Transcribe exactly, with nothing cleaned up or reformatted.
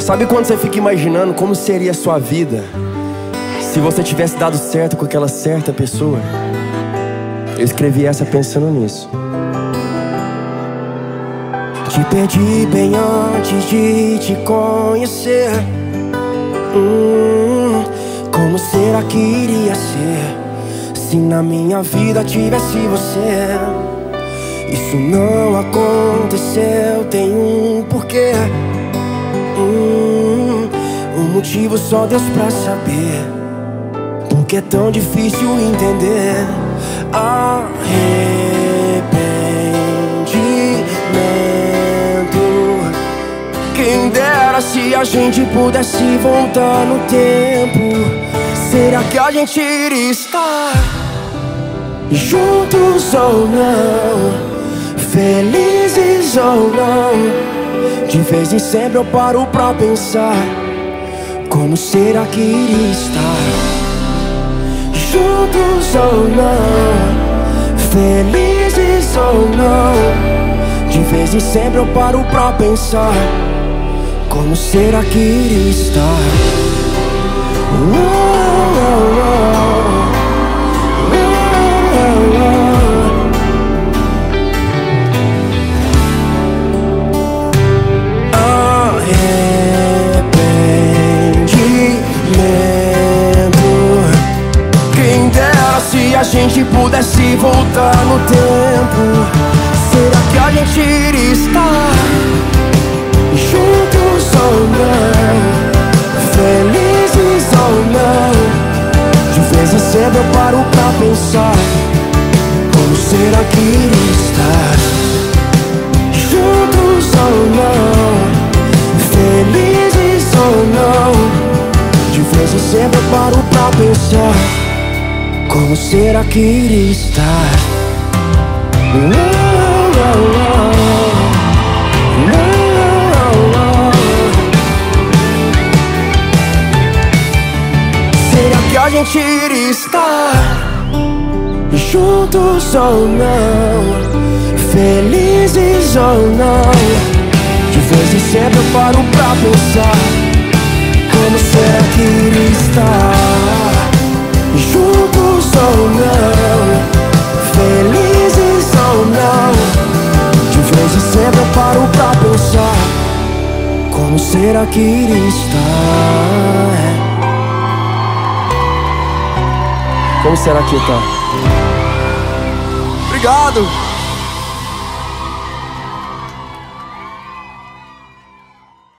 Sabe quando você fica imaginando como seria a sua vida se você tivesse dado certo com aquela certa pessoa? Eu escrevi essa pensando nisso. Te perdi bem antes de te conhecer. hum, Como será que iria ser se na minha vida tivesse você? Isso não aconteceu, tem um porquê. hum, Um motivo só Deus pra saber, porque é tão difícil entender. Arrependimento. Quem dera se a gente pudesse voltar no tempo. Será que a gente iria estar juntos ou não? Felizes ou não? De vez em sempre eu paro pra pensar, como será que iria estar juntos ou não? Felizes ou não? De vez em sempre eu paro pra pensar, como será que iria estar? Uou, uou, uou. Se a gente pudesse voltar no tempo, será que a gente iria estar juntos ou não? Felizes ou não? De vez em sempre eu paro pra pensar, como será que iria estar juntos ou não? Felizes ou não? De vez em sempre eu paro pra pensar, como será que iria estar? Uou, uou, uou, uou. Será que a gente iria estar juntos ou não? Felizes ou não? De vez em sempre eu paro pra pensar, como será que iria estar juntos ou não? Felizes ou não? De vez em sempre eu paro pra pensar, como será que iria estar? Como será que tá? Obrigado!